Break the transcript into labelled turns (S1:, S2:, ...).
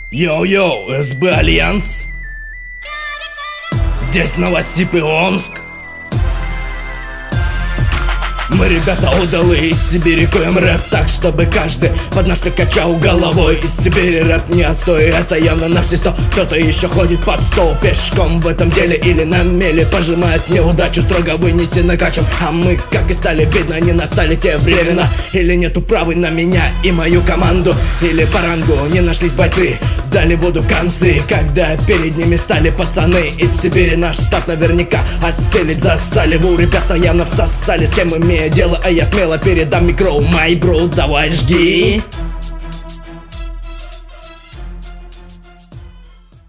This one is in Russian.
S1: Йоу-йоу, СБ Альянс. Здесь Новосиб и Омск. Мы, ребята, удалые из Сибири, коем рэп так, чтобы каждый под нас качал головой. Из Сибири рэп не отстой, это явно на все сто. Кто-то еще ходит под стол пешком в этом деле или на мели, пожимает неудачу, строго вынеси накачем. А мы, как и стали, видно, не настали те времена. Или нету правы на меня и мою команду, или по рангу не нашлись бойцы, сдали воду концы, когда перед ними стали пацаны из Сибири. Наш став наверняка осилить засали. Ву, ребята явно всосали, с кем имею дело, а я смело передам микро. Май бро, давай жги.